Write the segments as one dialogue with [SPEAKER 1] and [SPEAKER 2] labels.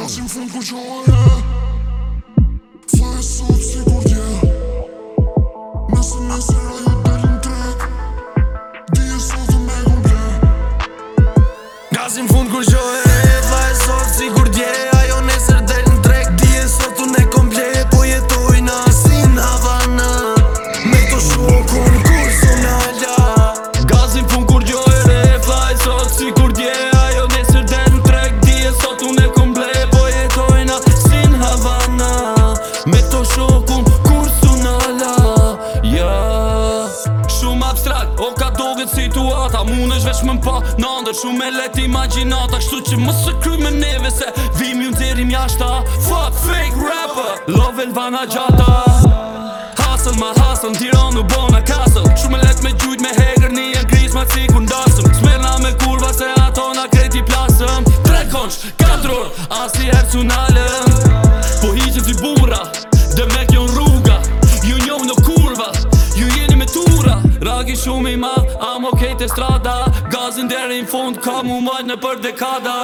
[SPEAKER 1] Gazi m'fond kur qoje Fla e sot si kur dje Nëse nesër ajo delin trek Dije sot me komple
[SPEAKER 2] Gazi m'fund kur qoje Fla e sot si kur dje Ajo nesër delin trek Dije sot unë e komple Po jetojna si në Havana Me to shokun personala Gazi m'fund kur qoje Fla e sot si kur dje Ajo nesër delin trek Dije sot unë e komple Po jetojna si në Havana Me to shokun personala Shumë abstrakt, o ka doget situata Mun është veç më mpa nëndër Shumë e let imaginata Kështu që më së kry me neve Se vim ju t'erim jashta Fuck fake rapper Love Elvana gjata Hustle ma hustle Tiran u bona castle Shumë e let me gjujt me hegër Një e gris ma cikur ndasëm Smerna me kurva se ato na kreti plasëm 3 konç, 4 orë Asi her sunalëm Po hiqen si bura Dhe me kjo rruga Ju njoh në kurva Ju jeni me tura Ragi shumë i ma Am okej te strada Gazin deri në fund Ka mu majt në për dekada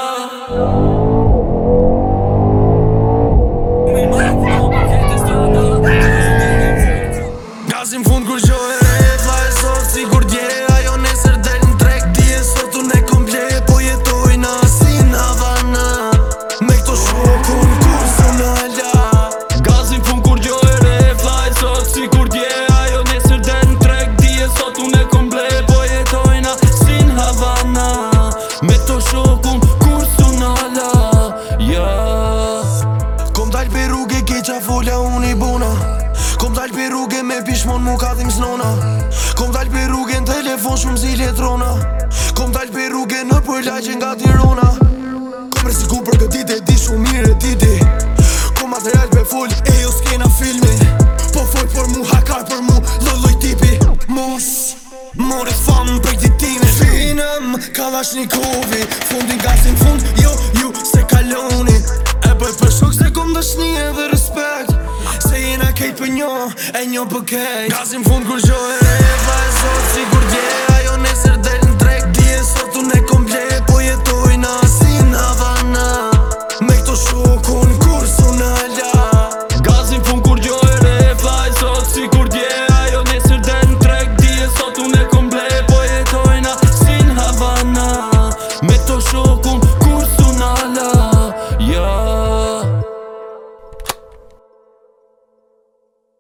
[SPEAKER 2] Gazin fund kur qoje Fla e sot si kur dje Ajo nesër del në trek Dije sot unë e komple Po jetojna si në Havana Me këto shokun personala Gazin fund kur qoje Fla e sot si kur dje Ajo nesër del në trek Dije sot unë e komple Po jetojna si në Havana Me këto shokun personala Kom dal për rrugë keqa folja unë i bona Kom dal për rrugë me pishmon mu ka dhim snona Kom dal për rrugë në telefon shumë si letrona Kom dal për rrugë në përlaqe nga Tirana Kom resiku për këtë dite di shumë mire dite Kom material për full e jo s'kena filmi Po full për mu hakar për mu lëlloj tipi Mos more famë për ditime Finëm Kalashnikov Fundin Gazin fund jo ju se kaloni E bëj për shok se kom dashni edhe respekt Se jena kejt për njo, e njo për kejt Gazin fund kur qoje Fla e sot si kur dje